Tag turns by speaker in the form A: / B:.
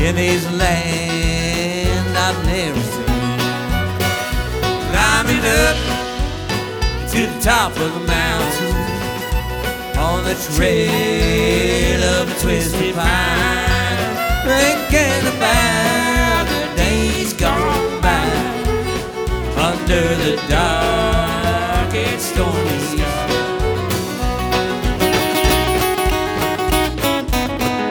A: in this land I've never seen. Climbing up to the top of the mountain on the trail of a twisted pine, thinking about the days gone by under the dark and stormy sky.